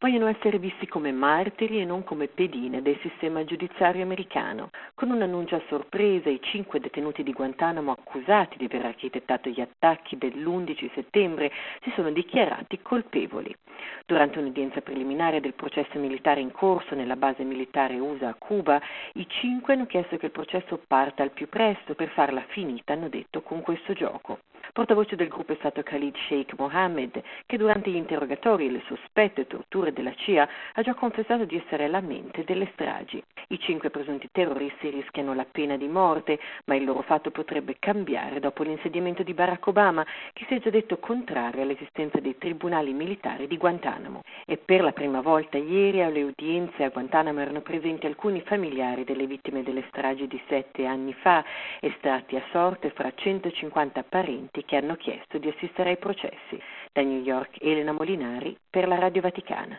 vogliono essere visti come martiri e non come pedine del sistema giudiziario americano. Con un annuncio a sorpresa, i 5 detenuti di Guantanamo accusati di aver architettato gli attacchi dell'11 settembre si sono dichiarati colpevoli. Durante un'udienza preliminare del processo militare in corso nella base militare USA a Cuba, i 5 hanno chiesto che il processo parta al più presto per farla finita, hanno detto, con questo gioco. Portavoce del gruppo è stato Khalid Sheikh Mohammed, che durante gli interrogatori e le sospette torture della CIA ha già confessato di essere alla mente delle stragi. I 5 presunti terroristi rischiano la pena di morte, ma il loro fatto potrebbe cambiare dopo l'insediamento di Barack Obama, che si è già detto contrario all'esistenza dei tribunali militari di Guantanamo. E per la prima volta ieri alle udienze a Guantanamo erano presenti alcuni familiari delle vittime delle stragi di 7 anni fa, estratti a sorte fra 150 parenti che hanno chiesto di assistere ai processi. Da New York, Elena Molinari per la Radio Vaticana.